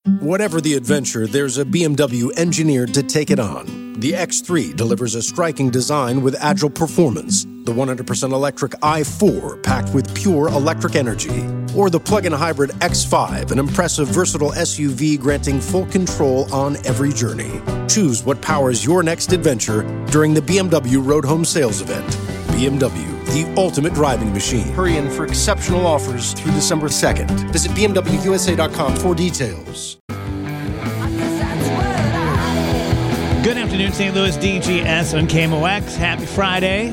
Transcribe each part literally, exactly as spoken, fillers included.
Whatever the adventure, there's a B M W engineered to take it on. The X three delivers a striking design with agile performance. The one hundred percent electric i four, packed with pure electric energy. Or the plug-in hybrid X five, an impressive, versatile S U V granting full control on every journey. Choose what powers your next adventure during the B M W Road Home Sales Event. B M W, the ultimate driving machine. Hurry in for exceptional offers through December second. Visit B M W U S A dot com for details. Good afternoon, Saint Louis, D G S on K M O X. Happy Friday.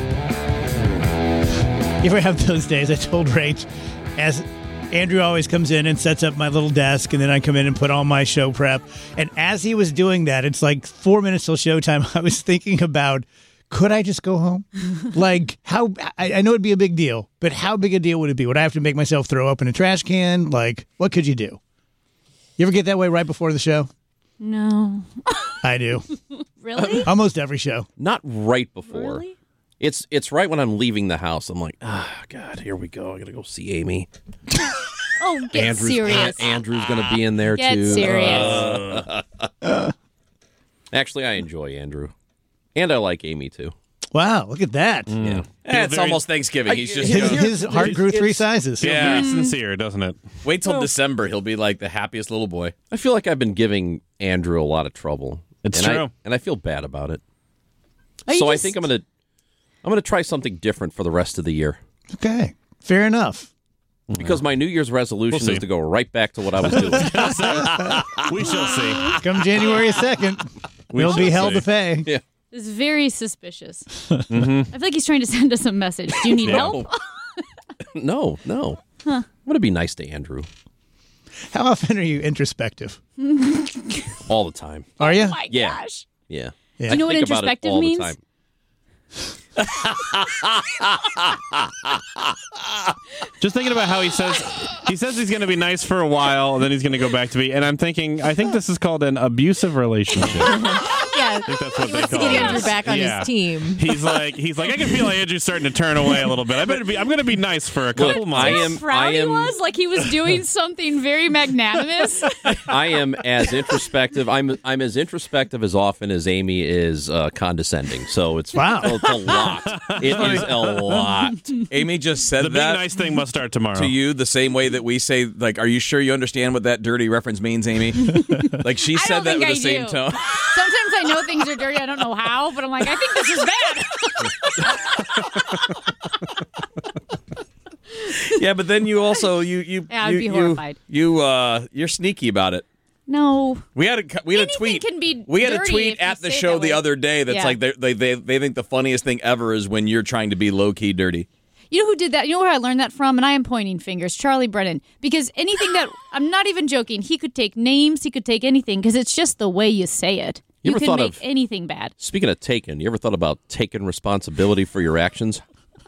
You ever have those days? I told Rach, as Andrew always comes in and sets up my little desk, and then I come in and put all my show prep. And as he was doing that, it's like four minutes till showtime, I was thinking about, could I just go home? Like, how, I, I know it'd be a big deal, but how big a deal would it be? Would I have to make myself throw up in a trash can? Like, what could you do? You ever get that way right before the show? No. I do. Really? Almost every show. Not right before. Really? It's it's right when I'm leaving the house. I'm like, ah, oh, God, here we go. I gotta go see Amy. Oh, get Andrew's, serious. A- Andrew's gonna be in there Get too. serious. Uh, actually, I enjoy Andrew, and I like Amy too. Wow, look at that. Mm. Yeah, eh, it's very, almost Thanksgiving. He's just his, you know, his heart grew three sizes. yeah, sincere, doesn't it? Wait till well, December. He'll be like the happiest little boy. I feel like I've been giving Andrew a lot of trouble. It's and true, I, and I feel bad about it. Are so just... I think I'm gonna I'm gonna try something different for the rest of the year. Okay, fair enough. Because my New Year's resolution we'll is to go right back to what I was doing. We shall see. Come January second, we'll be held see. to pay. Yeah. It's very suspicious. Mm-hmm. I feel like he's trying to send us a message. Do you need help? No, no. Huh. I'm going to be nice to Andrew. How often are you introspective? All the time. Are you? Oh my Yeah. gosh. Yeah. Yeah. Do you know I what think about it introspective all means? the time. Just thinking about how he says he says he's going to be nice for a while, and then he's going to go back to be. And I'm thinking, I think this is called an abusive relationship. Yeah, I think that's what he they wants to call get it. Andrew back on Yeah. his team. He's like, he's like, I can feel like Andrew's starting to turn away a little bit. I better be. I'm going to be nice for a couple Look, months. I How am- proud he am- was, like he was doing something very magnanimous. I am as introspective. I'm I'm as introspective as often as Amy is uh, condescending. So it's Wow. It's a lot. It is a lot. Amy just said the big that nice thing must start tomorrow. to you the same way that we say, like, are you sure you understand what that dirty reference means, Amy? Like, she I said don't that think with the I same do. tone. Sometimes I know things are dirty. I don't know how, but I'm like, I think this is bad. Yeah, but then you also you you Yeah, I'd you, be you- horrified. You uh you're sneaky about it. No. We had a we had Anything a tweet. can be we had a dirty tweet if you at the say it show that the way. other day that's Yeah. like they they they they think the funniest thing ever is when you're trying to be low key dirty. You know who did that? You know where I learned that from? And I am pointing fingers. Charlie Brennan. Because anything that, I'm not even joking, he could take names, he could take anything, because it's just the way you say it. You You, ever can thought make of- anything bad. Speaking of taking, you ever thought about taking responsibility for your actions?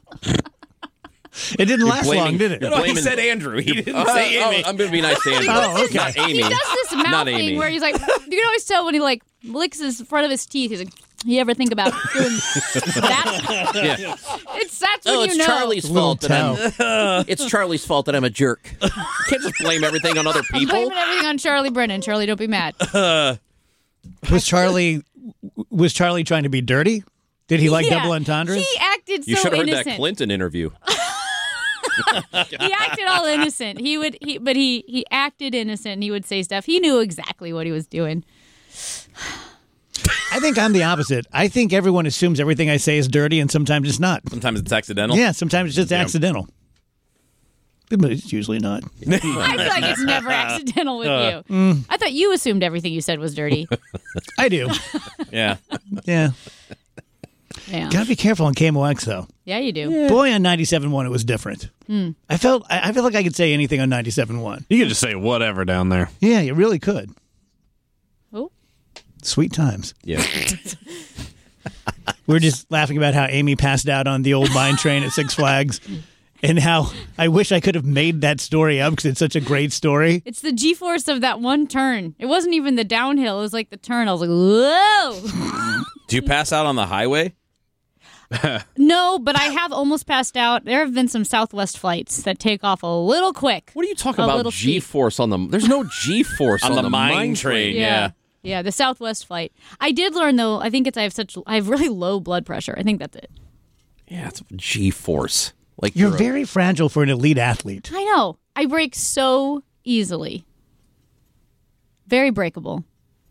It didn't last blaming- long, did it? you're No, he blaming- said Andrew. He didn't Uh, say oh, Amy. I'm going to be nice to Andrew. Oh, okay. Not Amy. He does this mouth Not thing Amy. where he's like, you can always tell when he like licks his front of his teeth. He's like, you ever think about doing that? Yeah. It's that's when Oh, you it's know. Charlie's Little fault that I'm. It's Charlie's fault that I'm a jerk. You can't just blame everything on other people. Blaming everything on Charlie Brennan. Charlie, don't be mad. Was Charlie was Charlie trying to be dirty? Did he like Yeah. double entendres? He acted so You should have heard innocent. that Clinton interview. He acted all innocent. He would, he, but he he acted innocent. And he would say stuff. He knew exactly what he was doing. I think I'm the opposite. I think everyone assumes everything I say is dirty, and sometimes it's not. Sometimes it's accidental. Yeah, sometimes it's just accidental. But it's usually not. I feel like it's never accidental with Uh, you. mm. I thought you assumed everything you said was dirty. I do. Yeah. Yeah. Yeah, Gotta be careful on K M O X, though. yeah, you do. Boy, on ninety-seven point one, it was different. I felt I I feel like I could say anything on ninety-seven point one. You can just say whatever down there. Yeah, you really could. Oh, Sweet times. Yeah. We were just laughing about how Amy passed out on the old mine train at Six Flags, and how I wish I could have made that story up because it's such a great story. it's the G-force of that one turn. It wasn't even the downhill. It was like the turn. I was like, whoa. Do you pass out on the highway? No, but I have almost passed out. There have been some Southwest flights that take off a little quick. What are you talking A about? little steep. G-force on the? There's no G-force on, On the the mine mine train. train. Yeah. Yeah, the Southwest flight. I did learn though. I think it's I have such I have really low blood pressure. I think that's it. Yeah, it's G-force. Like You're you're a- very fragile for an elite athlete. I know. I break so easily. Very breakable.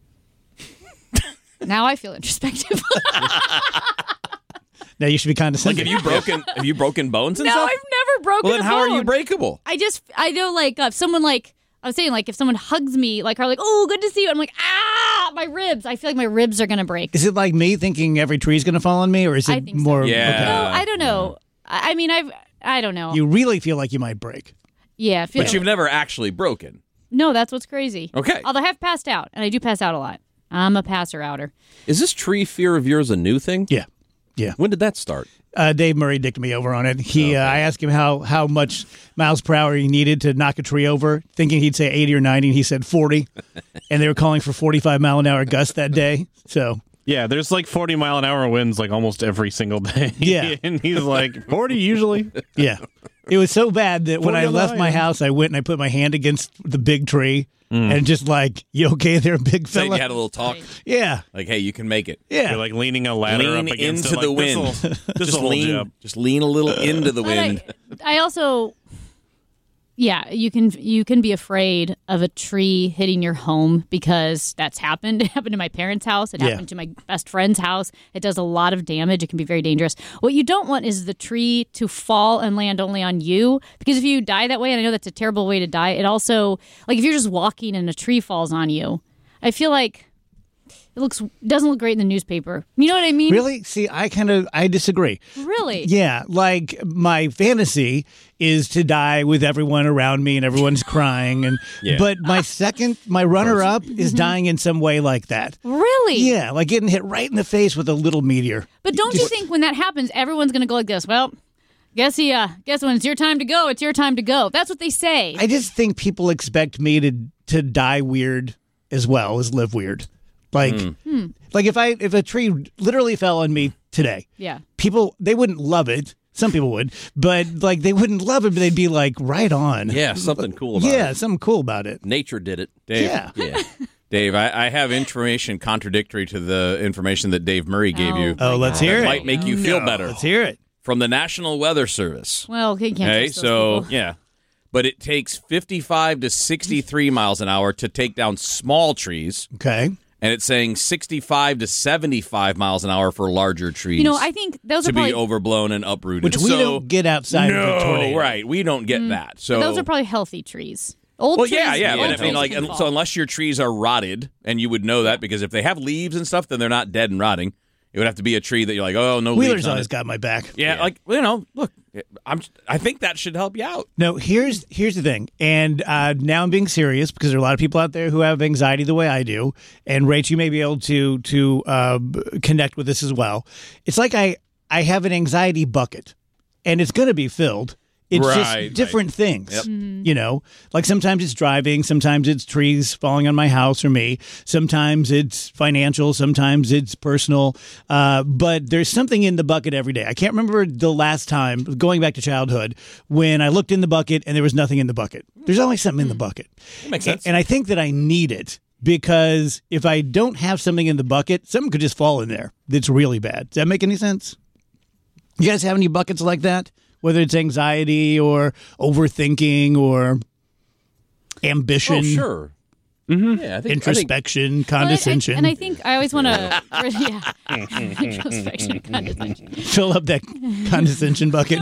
Now I feel introspective. Now you should be Like, condescending. have you broken? Have you broken bones and No, stuff? I've never broken Well, then a how are bone. you breakable? I just, I know, like, uh, if someone, like, I was saying, like, if someone hugs me, like, are like, oh, good to see you. I'm like, ah, my ribs. I feel like my ribs are going to break. Is it like me thinking every tree's going to fall on me, or is it I think so. more? Yeah. okay. No, I don't know. I I mean, I've, I don't know. You really feel like you might break. yeah. I Feel, But you've never actually broken. no, that's what's crazy. Okay. Although I have passed out, and I do pass out a lot. I'm a passer outer. Is this tree fear of yours a new thing? Yeah, yeah. When did that start? Uh, Dave Murray dicked me over on it. He, uh, I asked him how how much miles per hour he needed to knock a tree over, thinking he'd say eighty or ninety, and he said forty. And they were calling for forty-five mile an hour gusts that day. So Yeah, there's like forty mile an hour winds like almost every single day. Yeah. And he's like, forty usually. yeah, it was so bad that when I forty on the left high my end. house, I went and I put my hand against the big tree and just like, you okay there, big So you fella? had a little talk, Yeah, like, "Hey, you can make it. yeah. You're like leaning a ladder Lean up against into it, the like, wind. This'll, Just this'll hold you up. lean, just lean a little into the But wind." I, I also, yeah, you can you can be afraid of a tree hitting your home because that's happened. It happened to my parents' house. It Yeah. happened to my best friend's house. It does a lot of damage. It can be very dangerous. What you don't want is the tree to fall and land only on you, because if you die that way, and I know that's a terrible way to die, it also, like if you're just walking and a tree falls on you, I feel like it looks doesn't look great in the newspaper. You know what I mean? Really? See, I kind of I disagree. Really? Yeah, like my fantasy is to die with everyone around me and everyone's crying, and Yeah. but my second, my runner-up is dying in some way like that. Really? Yeah, like getting hit right in the face with a little meteor. But don't you think when that happens, everyone's going to go like this? Well, guess he, uh, guess when it's your time to go, it's your time to go. That's what they say. I just think people expect me to to die weird as well as live weird. Like, Hmm. like if I if a tree literally fell on me today, yeah. people they wouldn't love it. Some people would, but like they wouldn't love it, but they'd be like, right on. Yeah, something cool about Yeah, it. something cool about it. Nature did it. Dave, Yeah. Yeah. Dave, I, I have information contradictory to the information that Dave Murray gave Oh. you. Oh, let's hear That it. might make you feel better. Let's hear it. From the National Weather Service. Well, he can't Okay, trust those so people. yeah, but it takes fifty-five to sixty-three miles an hour to take down small trees, Okay. and it's saying sixty-five to seventy-five miles an hour for larger trees. You know, I think those to are probably be overblown and uprooted. Which we So- don't get outside no, of a tornado. right? We don't get that. So those are probably healthy trees. Old well, trees. yeah, yeah. old But I mean, trees like, can un- so fall. unless your trees are rotted, and you would know that because if they have leaves and stuff, then they're not dead and rotting. It would have to be a tree that you're like, oh, no Wheeler's leaves on always it. got my back. Yeah, like you know, look, I'm. I think that should help you out. No, here's here's the thing, and uh, now I'm being serious because there are a lot of people out there who have anxiety the way I do, and Rach, you may be able to to uh, connect with this as well. It's like I I have an anxiety bucket, and it's going to be filled. It's Right, just right. different things, Yep. you know. Like sometimes it's driving, sometimes it's trees falling on my house or me, sometimes it's financial, sometimes it's personal. Uh, but there's something in the bucket every day. I can't remember the last time, going back to childhood, when I looked in the bucket and there was nothing in the bucket. There's always something in the bucket. That makes sense. And I think that I need it because if I don't have something in the bucket, something could just fall in there that's really bad. Does that make any sense? You guys have any buckets like that? Whether it's anxiety or overthinking or ambition, Oh, sure. Mm-hmm. Yeah, I think, I think introspection, Well, I- I- condescension. and I think I always want to, yeah, introspection, condescension. Fill up that condescension bucket.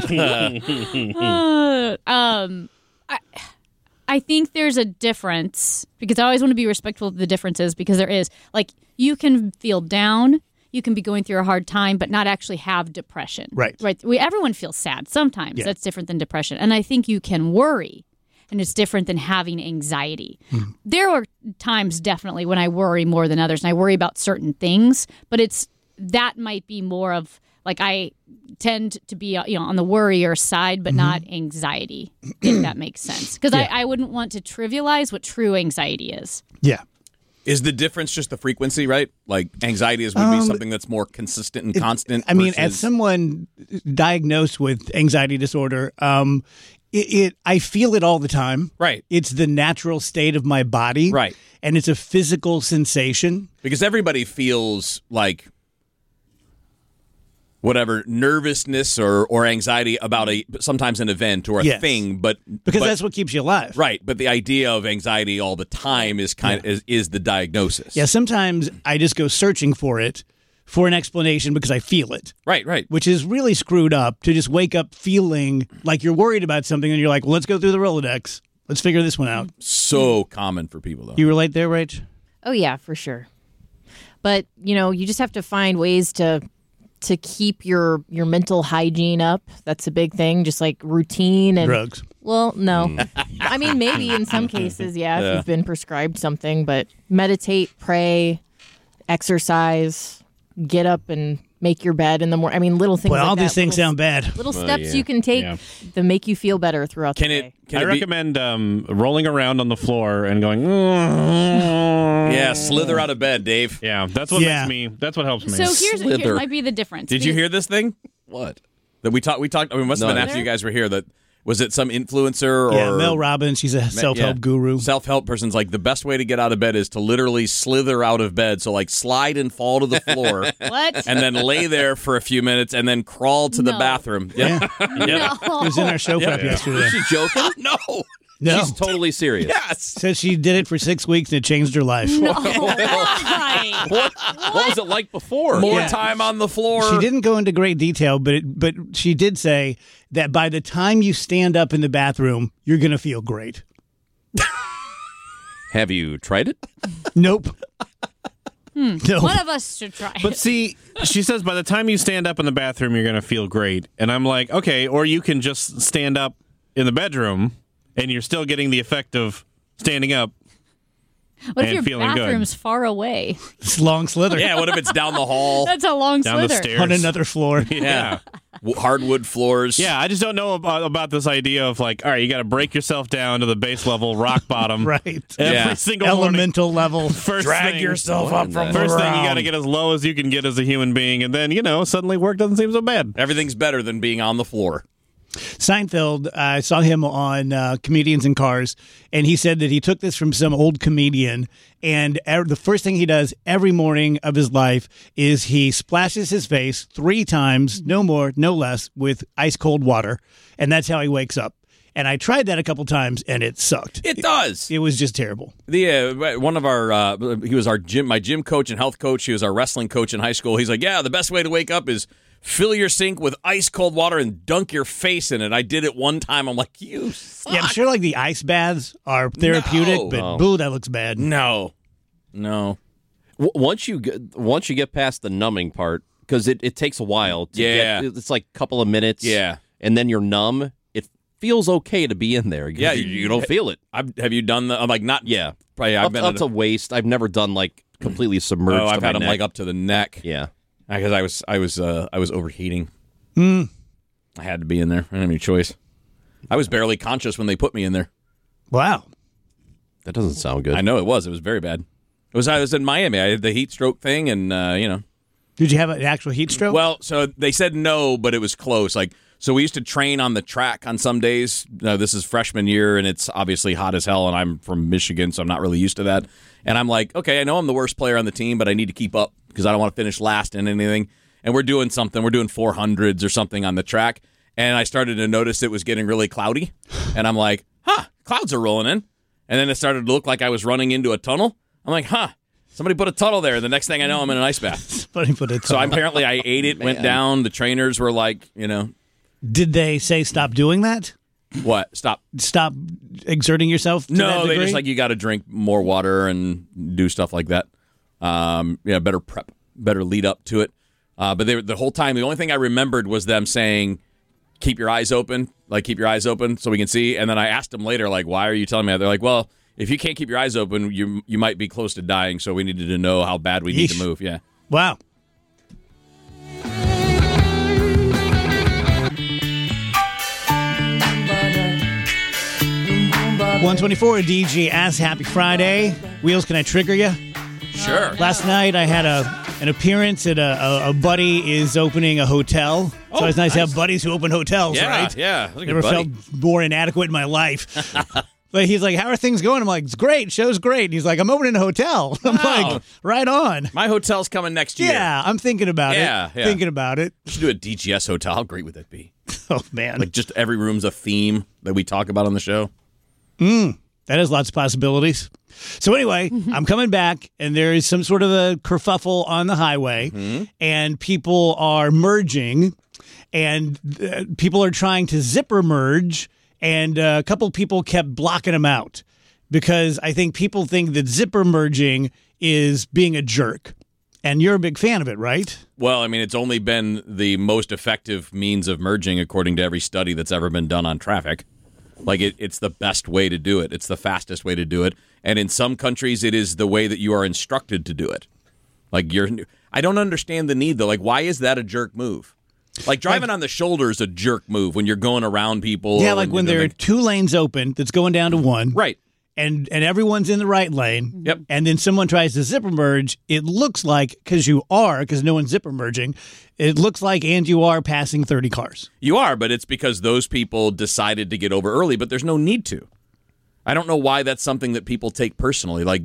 Uh, um, I, I think there's a difference because I always want to be respectful of the differences because there is. Like, you can feel down, you can be going through a hard time, but not actually have depression. Right. Right. We, everyone feels sad sometimes. Yeah. That's different than depression. And I think you can worry, and it's different than having anxiety. Hmm. There are times definitely when I worry more than others, and I worry about certain things, but it's that might be more of like I tend to be, you know, on the worrier side, but not anxiety, if that makes sense. Because Mm-hmm. Yeah. I, I wouldn't want to trivialize what true anxiety is. Yeah. Is the difference just the frequency, right? Like anxiety is would Um, be something that's more consistent and It- constant. I mean, as versus- someone diagnosed with anxiety disorder, um, it, it I feel it all the time. Right. It's the natural state of my body. Right. And it's a physical sensation. because everybody feels like whatever nervousness or, or anxiety about a sometimes an event or a Yes. thing, but Because but- that's what keeps you alive. right. But the idea of anxiety all the time is kind of is, is the diagnosis. Yeah, sometimes I just go searching for it for an explanation because I feel it, Right. Right. which is really screwed up to just wake up feeling like you're worried about something and you're like, well, let's go through the Rolodex. Let's figure this one out. So common for people though. You relate there, Rach? Oh yeah, for sure. But you know, you just have to find ways to to keep your your mental hygiene up. That's a big thing. Just like routine and Drugs. Well, no. I mean, maybe in some cases, yeah, if you've been prescribed something. But meditate, pray, exercise, get up and make your bed in the morning. I mean, little things. Well, like all that, things things little, sound bad. Little Well, steps yeah. you can take Yeah. that make you feel better throughout Can the it? day. Can I it be- recommend um, rolling around on the floor and going. "Mm." Yeah, slither out of bed, Dave. Yeah, that's what Yeah. makes me. That's what helps me. So here's Slither. here might be the difference. Did you Because- hear this thing? What? That we talked. We talked. I mean, it must have No. been after you guys were here. That was it. Some influencer or Yeah, Mel Robbins, she's a self-help yeah. guru. Self-help person's like the best way to get out of bed is to literally slither out of bed. So like slide and fall to the floor, What? and then lay there for a few minutes, and then crawl to the No. bathroom. Yeah. No. It was in our show prep yesterday. Is she joking? No. No. She's totally serious. Yes. Said she did it for six weeks and it changed her life. Why? What? What was it like before? More Yeah. time on the floor. She didn't go into great detail, but it, but she did say that by the time you stand up in the bathroom, you're going to feel great. Have you tried it? Nope. No. One of us should try. But it. see, she says by the time you stand up in the bathroom, you're going to feel great. And I'm like, okay, or you can just stand up in the bedroom and you're still getting the effect of standing up. What if and your feeling good. bathroom's far away? It's long slither Yeah. What if it's down the hall? That's a long Down the slither. stairs. on another floor. Yeah. W- Hardwood floors. Yeah, I just don't know about, about this idea of like, all right, you got to break yourself down to the base level, rock bottom. Right. Every Yeah. single morning. Elemental level. First Drag thing, yourself What up in from the- the First thing, you ground. got to get as low as you can get as a human being. And then, you know, suddenly work doesn't seem so bad. Everything's better than being on the floor. Seinfeld, I saw him on uh, Comedians in Cars, and he said that he took this from some old comedian, and er- the first thing he does every morning of his life is he splashes his face three times, no more, no less, with ice cold water, and that's how he wakes up. And I tried that a couple times, and it sucked. It does. It was just terrible. The uh, one of our uh, he was our gym my gym coach and health coach. He was our wrestling coach in high school. He's like, yeah, the best way to wake up is fill your sink with ice cold water and dunk your face in it. I did it one time. I'm like, you suck. Yeah, I'm sure like the ice baths are therapeutic, No. but No. boo, that looks bad. No, no. W- once you get once you get past the numbing part, because it, it takes a while. To Yeah. get, it's like a couple of minutes. Yeah. and then you're numb. It feels okay to be in there. Yeah, you, you don't feel it. I've, have you done the? I'm like not. Yeah, Probably, I've up, been up in to a- waist. I've never done like completely submerged. Oh, I've to my had them neck. like up to the neck. Yeah, because I was I was uh, I was overheating. Hmm. I had to be in there. I didn't have any choice. I was barely conscious when they put me in there. Wow. that doesn't sound good. I know it was. It was very bad. It was. I was in Miami. I had the heat stroke thing, and uh, you know. Did you have an actual heat stroke? Well, so they said no, but it was close. Like, so we used to train on the track on some days. Uh, this is freshman year, and it's obviously hot as hell, and I'm from Michigan, so I'm not really used to that. And I'm like, okay, I know I'm the worst player on the team, but I need to keep up because I don't want to finish last in anything. And we're doing something. We're doing four hundreds or something on the track, and I started to notice it was getting really cloudy. And I'm like, huh, clouds are rolling in. And then it started to look like I was running into a tunnel. I'm like, huh, somebody put a tunnel there. The next thing I know, I'm in an ice bath. Funny, but it's So apparently I ate it, went down. The trainers were like, you know, Did they say stop doing that? what? Stop. Stop exerting yourself? To that No, they degree? just like, you got to drink more water and do stuff like that. Um, yeah, better prep, better lead up to it. Uh, but they were, the whole time, the only thing I remembered was them saying, keep your eyes open, like keep your eyes open so we can see. And then I asked them later, like, why are you telling me that? They're like, well, if you can't keep your eyes open, you you might be close to dying. So we needed to know how bad we need Yeesh. to move. Yeah. Wow. one twenty-four D G asks, happy Friday. Wheels, can I trigger you? Sure. Last night I had a an appearance at a, a, a buddy is opening a hotel. Oh, so it's nice, nice. to have buddies who open hotels, Yeah, right? yeah. Look at Never buddy. felt more inadequate in my life. But he's like, how are things going? I'm like, it's great. Show's great. And he's like, I'm opening a hotel. I'm Wow. like, right on. My hotel's coming next year. Yeah, I'm thinking about Yeah, it. yeah. Thinking about it. We should do a D G S hotel. How great would that be? Oh, man. Like just every room's a theme that we talk about on the show. That has lots of possibilities. So anyway, I'm coming back, and there is some sort of a kerfuffle on the highway, Mm-hmm. and people are merging, and uh, people are trying to zipper merge, and uh, a couple people kept blocking them out because I think people think that zipper merging is being a jerk, and you're a big fan of it, right? Well, I mean, it's only been the most effective means of merging according to every study that's ever been done on traffic. Like, it, it's the best way to do it. It's the fastest way to do it. And in some countries, it is the way that you are instructed to do it. Like, you're, I don't understand the need, though. Like, why is that a jerk move? Like, driving Like- on the shoulder is a jerk move when you're going around people. Yeah, or like when you're there are doing- two lanes open that's going down to one. Right. and and everyone's in the right lane. Yep. And then someone tries to zipper merge. It looks like, because you are, because no one's zipper merging, it looks like and you are passing thirty cars. You are, but it's because those people decided to get over early, but there's no need to. I don't know why that's something that people take personally. Like,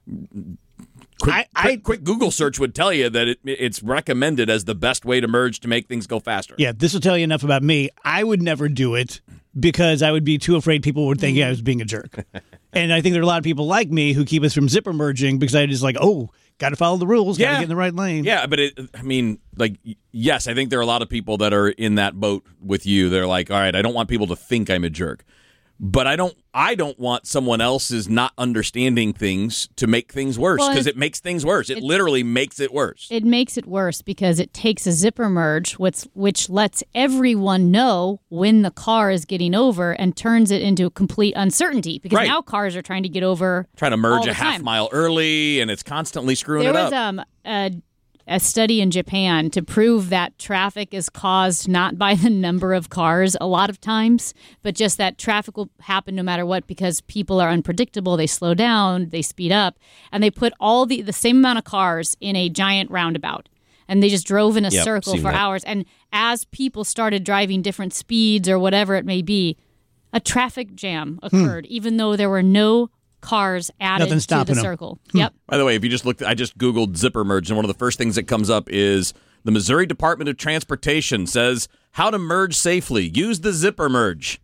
quick, I- I- quick, quick Google search would tell you that it, it's recommended as the best way to merge to make things go faster. Yeah, this will tell you enough about me. I would never do it because I would be too afraid people would think I was being a jerk. And I think there are a lot of people like me who keep us from zipper merging because I just like, oh, got to follow the rules, got to Yeah. get in the right lane. Yeah, but it, I mean, like, yes, I think there are a lot of people that are in that boat with you. They're like, all right, I don't want people to think I'm a jerk. But I don't I don't want someone else's not understanding things to make things worse, Well, because it- it makes things worse. It it- literally makes it worse. It makes it worse because it takes a zipper merge, which, which lets everyone know when the car is getting over and turns it into a complete uncertainty because Right. now cars are trying to get over. Trying to merge all a the half time. mile early, and it's constantly screwing There it was up. um, a, a study in Japan to prove that traffic is caused not by the number of cars a lot of times, but just that traffic will happen no matter what because people are unpredictable. They slow down, they speed up, and they put all the, the same amount of cars in a giant roundabout. And they just drove in a Yep, circle seen for that. hours. And as people started driving different speeds or whatever it may be, a traffic jam occurred, even though there were no cars added Nothing to stopping the 'em. circle. Yep. By the way, if you just look, I just Googled zipper merge, and one of the first things that comes up is the Missouri Department of Transportation says how to merge safely. Use the zipper merge.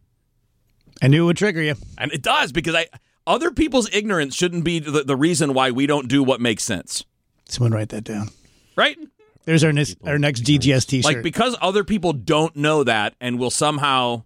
I knew it would trigger you. And it does, because I other people's ignorance shouldn't be the, the reason why we don't do what makes sense. Someone write that down. Right? There's our next, our next D G S t-shirt. Like, because other people don't know that and will somehow,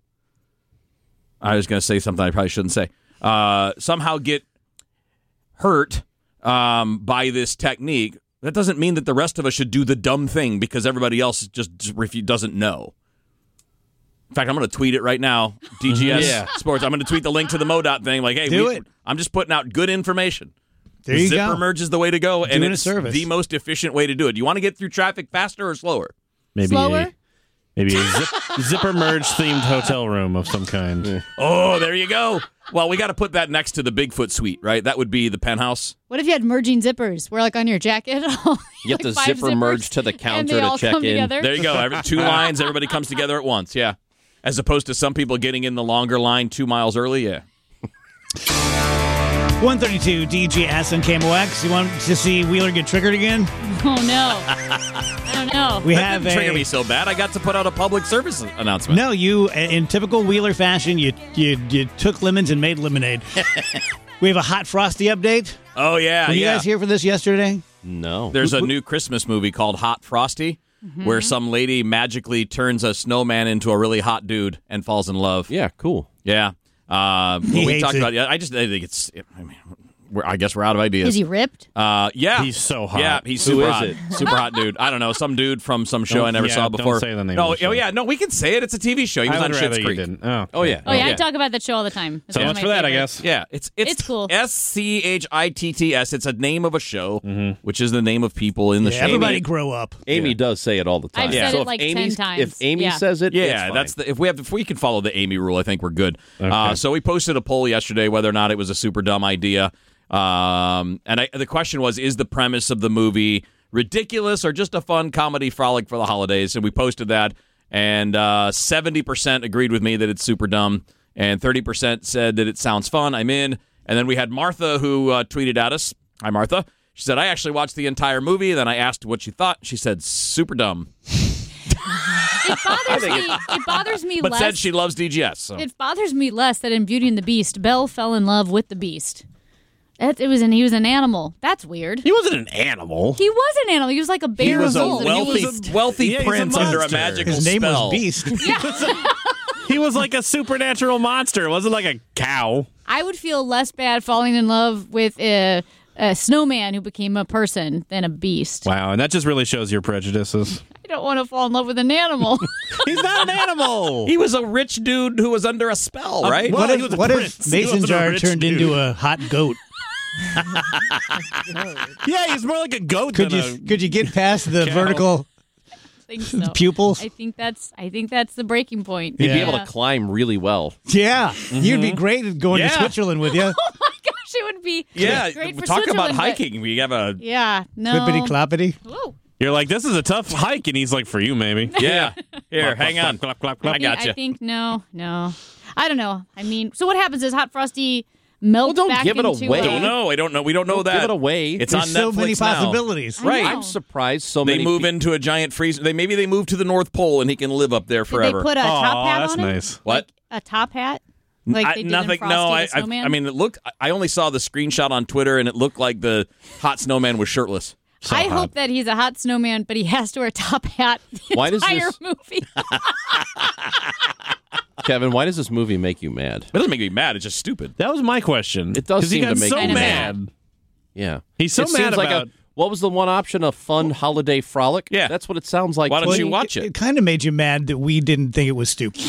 I was going to say something I probably shouldn't say, uh, somehow get hurt um, by this technique, that doesn't mean that the rest of us should do the dumb thing because everybody else just refu- doesn't know. In fact, I'm going to tweet it right now. D G S Yeah. Sports. I'm going to tweet the link to the MoDOT thing. Like, hey, Do we, it. I'm just putting out good information. there The you zipper go. merge is the way to go, and Doing a it's service. the most efficient way to do it. You want to get through traffic faster or slower? Maybe Slower? a, maybe a zip, zipper merge themed hotel room of some kind. Oh, there you go. Well, we got to put that next to the Bigfoot suite, right? That would be the penthouse. What if you had merging zippers? We're like on your jacket. You have to zipper merge to the counter and they to all check come in. Together. There you go. Every, two lines, everybody comes together at once. Yeah. As opposed to some people getting in the longer line two miles early. Yeah. one thirty-two D G S and K M O X. You want to see Wheeler get triggered again? Oh no! I don't know. We That have didn't trigger a me so bad. I got to put out a public service announcement. no. You, in typical Wheeler fashion, you you you took lemons and made lemonade. We have a hot frosty update. Oh, yeah. Were you yeah. guys here for this yesterday? No. There's a new Christmas movie called Hot Frosty, where some lady magically turns a snowman into a really hot dude and falls in love. Yeah, cool. Yeah. Uh, He what we hates talked it. about. Yeah, I just I think it's. I mean, we're, I guess we're out of ideas. Is he ripped? Uh, yeah, He's so hot. Yeah, he's Who super is hot. it? Super hot dude. I don't know, some dude from some show Don't- I never yeah, saw don't before. say the name No, of the oh show. yeah, no, we can say it. It's a T V show. He was I on would Schitt's rather you Creek. didn't. Oh, Oh yeah. Oh yeah, yeah. I talk about that show all the time. It's So one of much my for that, I favorites. guess. Yeah, it's it's, It's cool. S C H I T T S. It's a name of a show, which is the name of people in the Yeah, show. everybody grow up. Amy Yeah. does say it all the time. I've said so it if like Amy's, ten times. If Amy Yeah. says it, Yeah, it's fine. that's the if we have if we can follow the Amy rule, I think we're good. Uh, Okay. so we posted a poll yesterday whether or not it was a super dumb idea. Um, and I, the question was, is the premise of the movie ridiculous or just a fun comedy frolic for the holidays? And we posted that, and uh, seventy percent agreed with me that it's super dumb, and thirty percent said that it sounds fun. I'm in. And then we had Martha, who uh, tweeted at us. Hi, Martha. She said, I actually watched the entire movie. Then I asked what she thought. She said, super dumb. It bothers me. It bothers me But less. said she loves D G S. So. It bothers me less that in Beauty and the Beast, Belle fell in love with the Beast. It, it was an he was an animal. That's weird. He wasn't an animal. He was an animal. He was like a bear. He was a old. wealthy, He was a- wealthy Yeah, he's a prince under a monster. magical His name spell. was Beast. He was like a supernatural monster. It wasn't like a cow. I would feel less bad falling in love with a, a snowman who became a person than a beast. Wow, and that just really shows your prejudices. I don't want to fall in love with an animal. He's not an animal. He was a rich dude who was under a spell, right? well, What he was if, a what if prince. He Mason wasn't a Jar rich turned dude. into a hot goat? Yeah, he's more like a goat Could than you a... could you get past the cow. vertical I think so. pupils? I think that's I think that's the breaking point. He'd be Yeah. able to climb really well. Yeah, you'd be great at going Yeah. to Switzerland with you. Oh my gosh, it would be Yeah, great for talk about Switzerland, but- hiking. We have a Yeah, no. Clippity cloppity. Whoa. You're like, this is a tough hike, and he's like, for you, maybe. yeah. Here, Clap, hang clap, on. clap, clap, clap. I got I you. think no, no. I don't know. I mean, so what happens is Hot Frosty melts Well, don't back give it into away. a- Don't know. I don't know. We don't know Don't that. give it away. It's There's on so Netflix many now. possibilities. I Right. know. I'm surprised so They many move pe- into a giant freezer. They maybe they move to the North Pole and he can live up there Did forever. they put a top Aw, hat that's on him? nice. What? Like a top hat? Like I- they did nothing. in Frosty no, the I, I. Snowman? I mean, it looked. I only saw the screenshot on Twitter, and it looked like the hot snowman was shirtless. I hope that he's a hot snowman, but he has to wear a top hat the Why does entire this- movie. Kevin, why does this movie make you mad? It doesn't make me mad. It's just stupid. That was my question. It does 'Cause he seem to got make so you mad. mad. Yeah. He's so it mad seems like about- a what was the one option? A fun holiday frolic? Yeah. That's what it sounds like. Why don't to you me. watch It, it? it kind of made you mad that we didn't think it was stupid.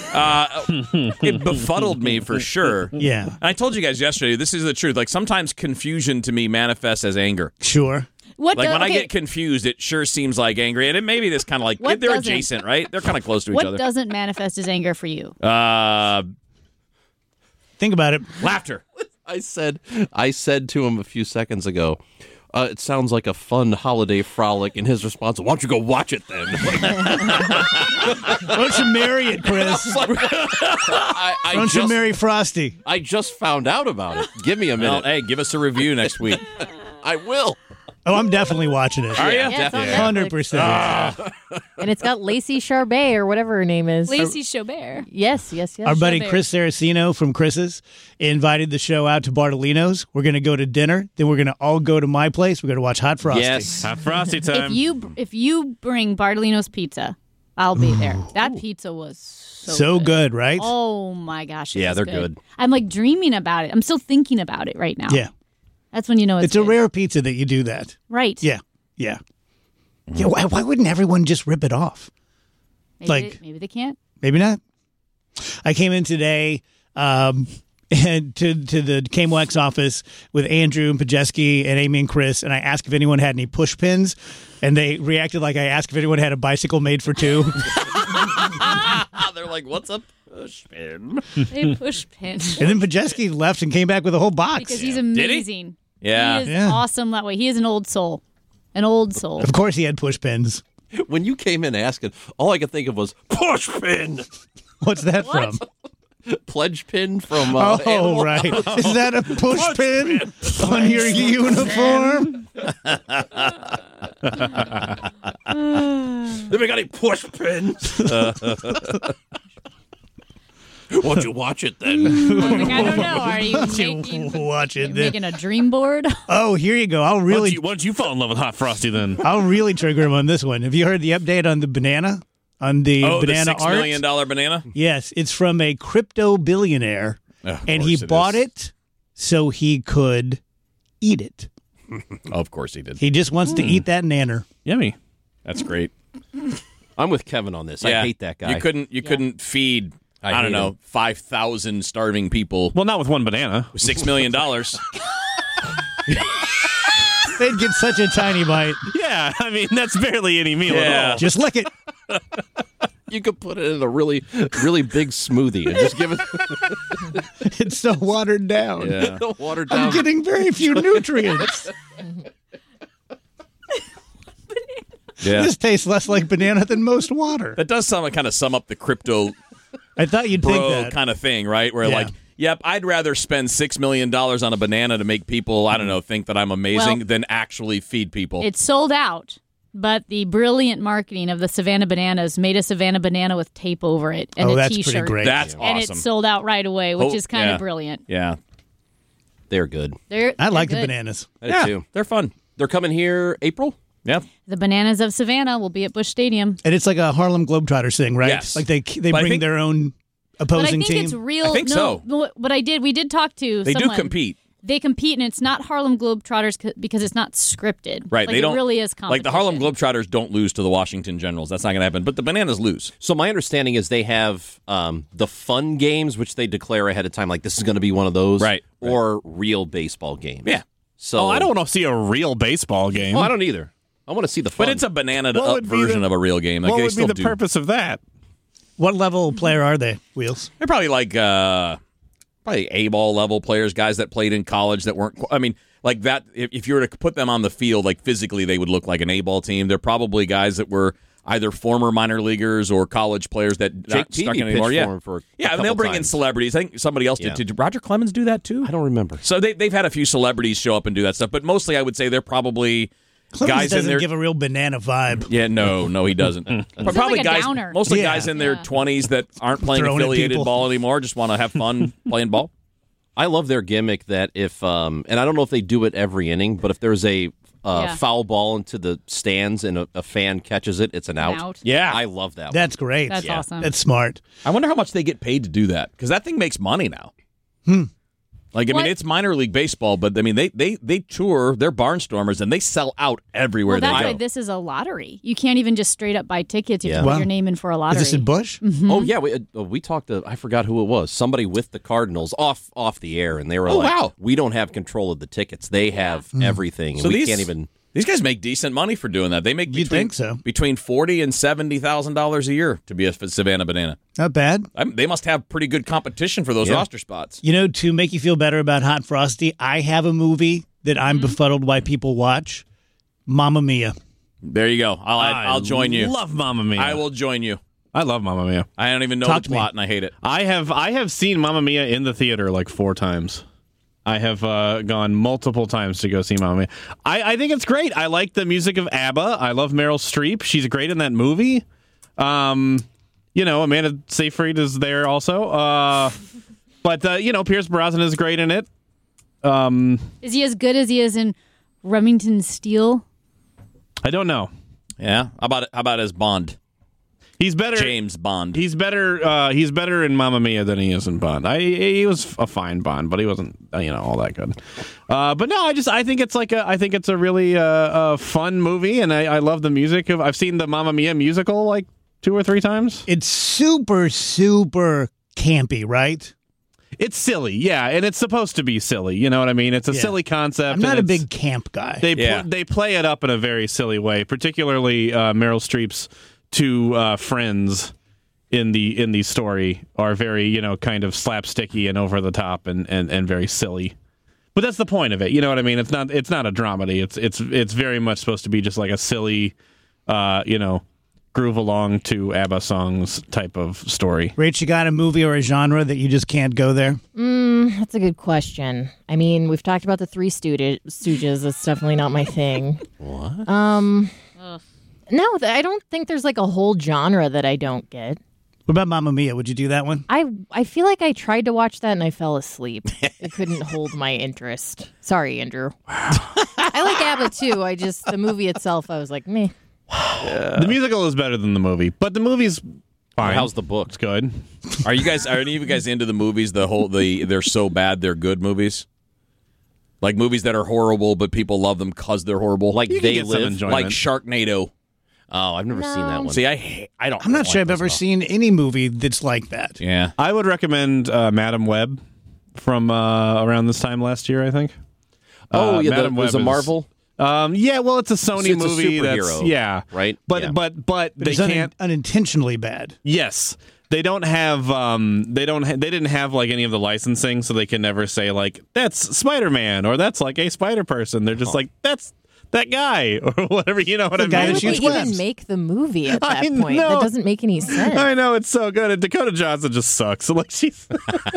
It befuddled me for sure. Yeah, And I told you guys yesterday. This is the truth. Like sometimes confusion to me manifests as anger. sure. What Like do- when I okay, get confused, it sure seems like angry, and it maybe this kind of like What they're doesn't? adjacent, right? They're kind of close to each what other. doesn't manifest as anger for you? Uh, Think about it. laughter. I said I said to him a few seconds ago, uh, it sounds like a fun holiday frolic, and his response, why don't you go watch it then? Why don't you marry it, Chris? Why I, I, don't you just, marry Frosty? I just found out about it. Give me a Well, minute. hey, give us a review next week. I will. Oh, I'm definitely watching it. Are you? Yeah, it's on Netflix. Hundred percent. And it's got Lacey Charbet or whatever her name is. Lacey Chaubert. Yes, yes, yes. Our buddy Chabert. Chris Saraceno from Chris's invited the show out to Bartolino's. We're going to go to dinner. Then we're going to all go to my place. We're going to watch Hot Frosty. Yes. Hot Frosty If time. you if you bring Bartolino's pizza, I'll be there. That pizza was so, So good, right? Oh my gosh. it Yeah, was they're good. good. I'm like dreaming about it. I'm still thinking about it right now. Yeah. That's when you know it's, It's a good. rare pizza that you do that. Right. Yeah. Yeah. Yeah. Why, why wouldn't everyone just rip it off? Maybe like- they, maybe they can't. Maybe not. I came in today um, and to to the K M O X office with Andrew and Pajeski and Amy and Chris, and I asked if anyone had any push pins, and they reacted like I asked if anyone had a bicycle made for two. They're like, "What's a push pin?" They push pin. And then Pajeski left and came back with a whole box. Because he's Did he? amazing. Yeah. He is Yeah. awesome that way. He is an old soul. An old soul. Of course, he had push pins. When you came in asking, all I could think of was push pin, What's that What? from? pledge pin from. Uh, Oh, Animal- right. Is that a push, pin, on your uniform? Then we got a push pin. Won't you watch it then? I'm like, I don't know. Are you You making, watch it. you then. making a dream board? Oh, here you go. I'll Once really, you, once you fall in love with Hot Frosty, then I'll really trigger him on this one. Have you heard the update on the banana? On the Oh, the banana six art? million dollar banana. Yes, it's from a crypto billionaire, Of and he course it bought is. it so he could eat it. Of course he did. He just wants to eat that nanner. yummy. That's great. I'm with Kevin on this. Yeah. I hate that guy. You couldn't. You couldn't feed. I, I don't hate know, him. five thousand starving people Well, not with one banana. with six million dollars. They'd get such a tiny bite. Yeah, I mean that's barely any meal Yeah. at all. Just lick it. you could put it in a really, really big smoothie and just give it. It's so watered down. Yeah. Watered down. I'm getting very few nutrients. Yeah. This tastes less like banana than most water. That does sound like kind of sum up the crypto I thought you'd think bro that. kind of thing, right? Where Yeah. like, yep, I'd rather spend six million dollars on a banana to make people, I don't know, think that I'm amazing Well, than actually feed people. It's sold out, but the brilliant marketing of the Savannah Bananas made a Savannah banana with tape over it and Oh, a that's T-shirt. pretty great. That's And awesome. it sold out right away, which Oh, is kind of yeah. brilliant. Yeah. They're good. They're, I like they're the good. bananas. I do Yeah, too. they're fun. They're coming here April. Yeah. The Bananas of Savannah will be at Busch Stadium. And it's like a Harlem Globetrotters thing, right? Yes. Like they they But I bring think- their own But I opposing think team. it's real. I think no, so. no, What I did, we did talk to They someone. do compete. They compete, and it's not Harlem Globetrotters c- because it's not scripted. Right. Like, they don't it really is Like competition. the Harlem Globetrotters don't lose to the Washington Generals. That's not going to happen. But the Bananas lose. So my understanding is they have um, the fun games, which they declare ahead of time, like this is going to be one of those, Right, right. Or real baseball games. Yeah. So Oh, I don't want to see a real baseball game. Oh, I don't either. I want to see the fun. But it's a banana What up would be version the- of a real game. Like what they would be still the do. purpose of that? What level player are they, Wheels? They're probably like uh, probably A-ball level players, guys that played in college that weren't. I mean, like that. If, if you were to put them on the field, like physically, they would look like an A-ball team. They're probably guys that were either former minor leaguers or college players that Jake not stuck Peavy in anymore. pitched Yeah, for him for a yeah, and couple they'll bring in times. celebrities. I think somebody else Yeah. did. Did Roger Clemens do that too? I don't remember. So they, they've had a few celebrities show up and do that stuff, but mostly I would say they're probably Clemens guys in doesn't their. give a real banana vibe. yeah, no, no, he doesn't. But probably like a guys, downer. mostly Yeah. guys in their Yeah. twenties that aren't playing Throwing at affiliated people. ball anymore, just want to have fun playing ball. I love their gimmick that if, um, and I don't know if they do it every inning, but if there's a uh, Yeah. foul ball into the stands and a, a fan catches it, it's an out. out. Yeah, I love that. That's great. That's awesome. That's smart. I wonder how much they get paid to do that because that thing makes money now. Like I What? mean, it's minor league baseball, but I mean they they they tour. They're barnstormers and they sell out everywhere Well, that's they why go. this is a lottery. You can't even just straight up buy tickets. You have Yeah. to Wow. put your name in for a lottery. Is this in Bush? Mm-hmm. Oh yeah, we uh, we talked to I forgot who it was. Somebody with the Cardinals off off the air, and they were Oh, like, wow. "We don't have control of the tickets. They have everything, and So we these can't even." these guys make decent money for doing that. They make You'd between, think so. between forty and seventy thousand dollars a year to be a Savannah Banana. Not bad. I they must have pretty good competition for those Yeah. roster spots. You know, to make you feel better about Hot and Frosty, I have a movie that I'm befuddled why people watch. Mamma Mia. There you go. I'll I I'll join you. Love Mamma Mia. I will join you. I love Mamma Mia. I don't even know Talk the to me. plot, and I hate it. I have I have seen Mamma Mia in the theater like four times. I have uh, gone multiple times to go see Mamma Mia. I, I think it's great. I like the music of ABBA. I love Meryl Streep. She's great in that movie. Um, you know, Amanda Seyfried is there also. Uh, but uh, you know, Pierce Brosnan is great in it. Um, Is he as good as he is in Remington Steele? I don't know. Yeah. How about how about as Bond, He's better. James Bond? He's better. Uh, he's better in Mamma Mia than he is in Bond. I he was a fine Bond, but he wasn't uh, you know all that good. Uh, but no, I just I think it's like a I think it's a really uh, uh, fun movie, and I, I love the music of. I've seen the Mamma Mia musical like two or three times. It's super, super campy, right? It's silly, yeah, and it's supposed to be silly. You know what I mean? It's a Yeah. silly concept. I'm not and a it's- big camp guy. They Yeah. pl- they play it up in a very silly way, particularly uh, Meryl Streep's two uh, friends in the in the story are very you know kind of slapsticky and over the top and, and, and very silly. But that's the point of it. You know what I mean? It's not it's not a dramedy. It's it's it's very much supposed to be just like a silly, uh, you know, groove along to ABBA songs type of story. Rach, you got a movie or a genre that you just can't go there? That's a good question. I mean, we've talked about the Three Stooges. Stooges. That's definitely not my thing. What? Um, no, th- I don't think there's like a whole genre that I don't get. What about Mamma Mia? Would you do that one? I I feel like I tried to watch that and I fell asleep. It couldn't hold my interest. Sorry, Andrew. I like ABBA too. I just the movie itself, I was like, meh. The musical is better than the movie, but the movie's fine. How's the book? It's good. Are you guys? Are any of you guys into the movies? The whole the they're so bad they're good movies. Like movies that are horrible, but people love them because they're horrible. Like You can They get some Live? enjoyment. like Sharknado. Oh, I've never seen that one. See, I hate, I don't. I'm not don't sure like I've those ever at all. seen any movie that's like that. Yeah. I would recommend uh, Madam Web from uh, around this time last year, I think. oh, Uh, yeah, Madam the, it was Web a is- Marvel. Um, yeah, well, it's a Sony It's a movie. That's superhero, yeah, right? But Yeah. but but, But they it's un- can't. unintentionally bad. Yes, they don't have. Um, they don't. Ha- they didn't have like any of the licensing, so they can never say like that's Spider-Man or that's like a Spider Person. They're just like that's that guy or whatever. You know what I guy mean? that Why would shoots they webs. even make the movie at that I point? know. That doesn't make any sense. I know it's so good. And Dakota Johnson just sucks. Like she's,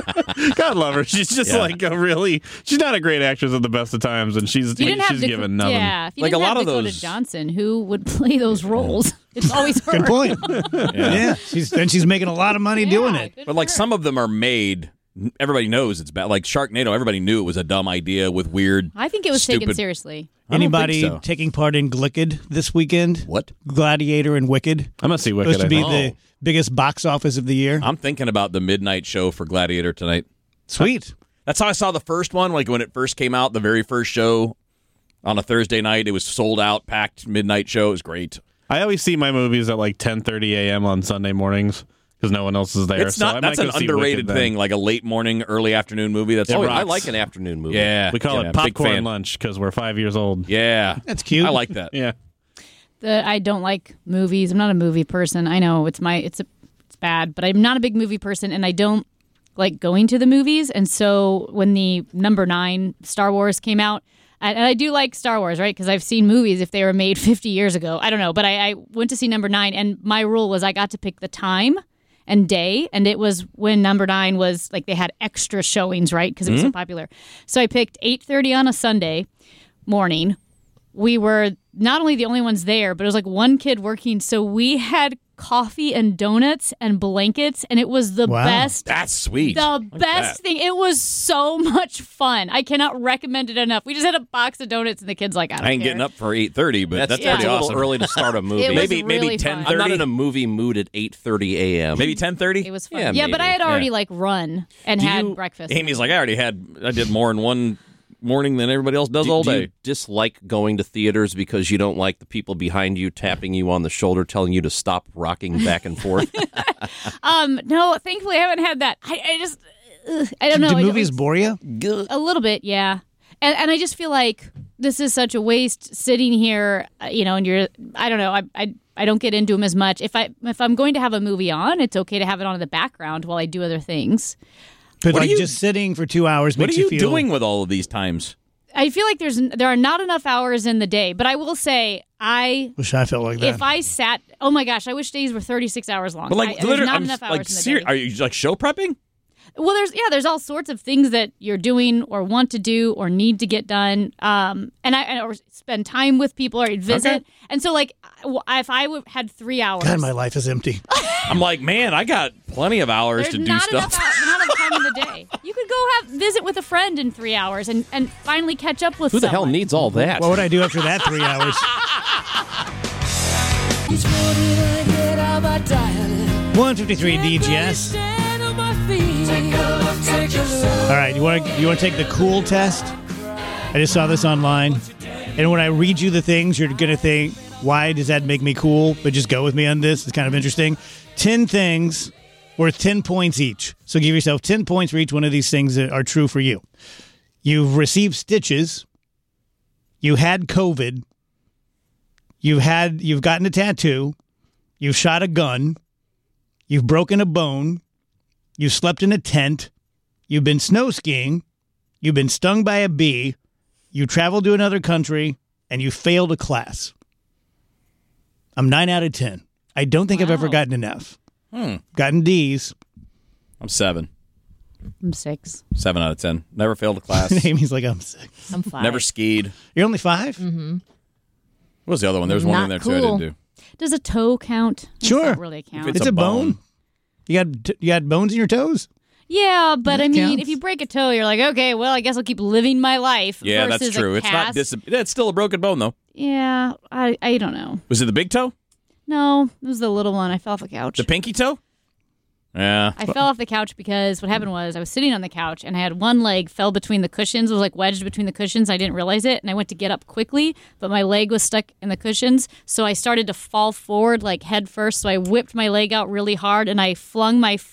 God love her. She's just Yeah. like a really. She's not a great actress at the best of times, and she's You didn't have she's Daco- given nothing. Yeah, if you Like didn't a have lot of Dakota those- Johnson, who would play those roles? It's always her. Good point. yeah. She's and she's making a lot of money doing Yeah, it. good But like for her. some of them are made. Everybody knows it's bad. Like Sharknado, everybody knew it was a dumb idea with weird. I think it was taken stupid- seriously. I don't think Anybody so. taking part in Glicked this weekend? What? Gladiator and Wicked. I'm gonna see Wicked. Supposed to I be think. the biggest box office of the year. I'm thinking about the midnight show for Gladiator tonight. Sweet. That's how I saw the first one. Like when it first came out, the very first show on a Thursday night, it was sold out, packed midnight show. It was great. I always see my movies at like ten thirty a.m. on Sunday mornings because no one else is there. It's so I not. might That's go an see underrated Wicked then. thing, like a late morning, early afternoon movie. That's Oh, it I rocks. like an afternoon movie. Yeah, We call yeah, it big popcorn fan. lunch because we're five years old. Yeah, That's cute. I like that. Yeah. The, I don't like movies. I'm not a movie person. I know it's my it's a, it's bad, but I'm not a big movie person, and I don't like going to the movies. And so when the number nine Star Wars came out, and, and I do like Star Wars, right? Because I've seen movies if they were made fifty years ago. I don't know, but I, I went to see number nine, and my rule was I got to pick the time and day, and it was when number nine was like they had extra showings, right? Because it was so popular. So I picked eight thirty on a Sunday morning. We were not only the only ones there, but it was like one kid working. So we had coffee and donuts and blankets, and it was the Wow. best. That's sweet. The Like best that. thing. It was so much fun. I cannot recommend it enough. We just had a box of donuts, and the kids like, I don't I ain't care. getting up for eight thirty, but That's, that's, Yeah. that's pretty a little awesome. early to start a movie. It was Maybe- maybe really ten fun. I'm not thirty. in a movie mood at eight thirty a.m. Maybe ten thirty. It was fun. Yeah, Yeah, but I maybe. had already Yeah. like run and Do had you- breakfast. Amy's like, I already had. I did more in one morning than everybody else does do, all do day. you dislike going to theaters because you don't like the people behind you tapping you on the shoulder, telling you to stop rocking back and forth? um, no, thankfully I haven't had that. I, I just, ugh, I don't know. Do I- movies bore you? A little bit, yeah. And and I just feel like this is such a waste sitting here, uh, you know, and you're, I don't know, I, I I don't get into them as much. If I if I'm going to have a movie on, it's okay to have it on in the background while I do other things. But What are like you- just sitting for two hours What makes are you feel doing with all of these times? I feel like there's there are not enough hours in the day, but I will say I Wish I felt like that. if I sat, oh my gosh, I wish days were thirty-six hours long. But like, I, there's literally, not I'm enough like, hours in the seri- day. are you like show prepping? Well, there's yeah, there's all sorts of things that you're doing or want to do or need to get done, um, and I and, or spend time with people or visit. Okay. And so, like, w- if I w- had three hours, God, my life is empty. I'm like, man, I got plenty of hours there's to do not stuff. enough, hou- not enough time in the day. You could go have visit with a friend in three hours and, and finally catch up with Who the hell someone. needs all that? What would I do after that three hours? one fifty-three D G S. All right, you want to you want to take the cool test? I just saw this online, and when I read you the things, you're gonna think, "Why does that make me cool?" But just go with me on this. It's kind of interesting. Ten things worth ten points each. So give yourself ten points for each one of these things that are true for you. You've received stitches. You had COVID. You've had you've gotten a tattoo. You've shot a gun. You've broken a bone. You've slept in a tent. You've been snow skiing. You've been stung by a bee. You traveled to another country, and you failed a class. I'm nine out of ten. I don't think I've ever Wow. gotten enough. Hmm. Gotten D's. I'm seven, I'm six. seven out of ten. Never failed a class. Amy's like, I'm six. I'm fine. Never skied. You're only five? Mm-hmm. What was the other one? There was one Not in there too. I cool. didn't do. Does a toe count? It's Sure. not really a count. If It's, a bone. You got you got bones in your toes? Yeah, but That I mean, counts. if you break a toe, you're like, okay, well, I guess I'll keep living my life. Yeah, versus that's a true. It's not. cast. Dis- it's still a broken bone though. Yeah, I I don't know. Was it the big toe? No, it was the little one. I fell off the couch. The pinky toe? Yeah. I fell off the couch because what happened was I was sitting on the couch and I had one leg fell between the cushions. It was like wedged between the cushions. I didn't realize it, and I went to get up quickly, but my leg was stuck in the cushions. So I started to fall forward like head first. So I whipped my leg out really hard and I flung my foot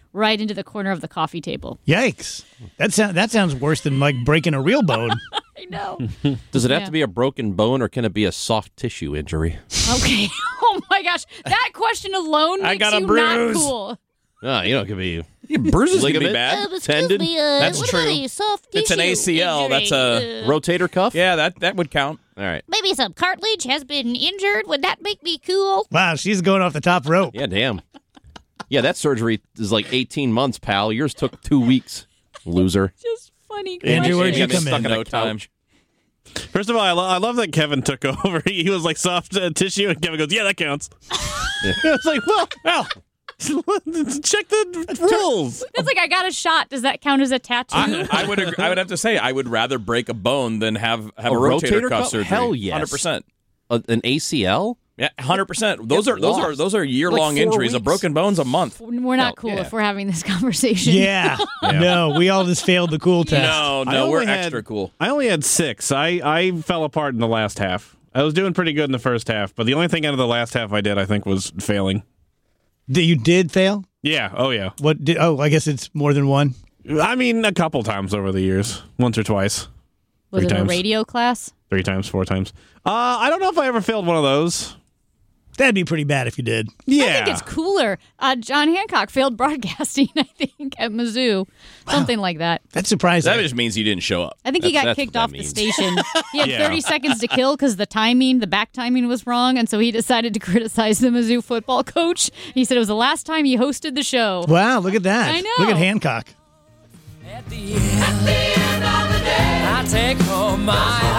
right into the corner of the coffee table. Yikes! That sounds that sounds worse than like breaking a real bone. I know. Does it have Yeah. to be a broken bone or can it be a soft tissue injury? Okay. Oh my gosh, that question alone makes I got a you bruise. not cool. Ah, you know, it could be Bruises can be ligament, bad. tendon, That's true. It's an A C L. That's a rotator cuff. yeah. That that would count. All right. Maybe some cartilage has been injured. Would that make me cool? Wow, she's going off the top rope. Yeah, damn. Yeah, that surgery is like eighteen months, pal. Yours took two weeks. Loser. Just funny. Andrew, where'd you Get me come stuck in? in no time. First of all, I, lo- I love that Kevin took over. He was like soft uh, tissue, and Kevin goes, "Yeah, that counts." I was like, "Well, well, check the rules." It's like I got a shot. Does that count as a tattoo? I, I would agree, I would have to say I would rather break a bone than have have a, A rotator, rotator cuff cuff? surgery. Hell yes. hundred percent. A, an A C L? Yeah, hundred percent. Those Get are those are lost. those are year long Like four injuries. A weeks. broken bone's a month. We're not cool yeah. if we're having this conversation. Yeah. No, we all just failed the cool test. No, I no, only we're had- extra cool. I only had six. I, I fell apart in the last half. I was doing pretty good in the first half, but the only thing out of the last half I did, I think, was failing. Did you did fail? Yeah. Oh, yeah. What did? Oh, I guess it's more than one. I mean, a couple times over the years. Once or twice. Was Three it times. a radio class? Three times, four times. Uh, I don't know if I ever failed one of those. That'd be pretty bad if you did. Yeah. I think it's cooler. Uh, John Hancock failed broadcasting, I think, at Mizzou. Something like that. That's surprising. That just means you didn't show up. I think he That's- got that's kicked what that off the means. station. He had Yeah. thirty seconds to kill because the timing, the back timing was wrong, and so he decided to criticize the Mizzou football coach. He said it was the last time he hosted the show. Wow, look at that. I know. Look at Hancock. At the end, at the end of the day, I take home my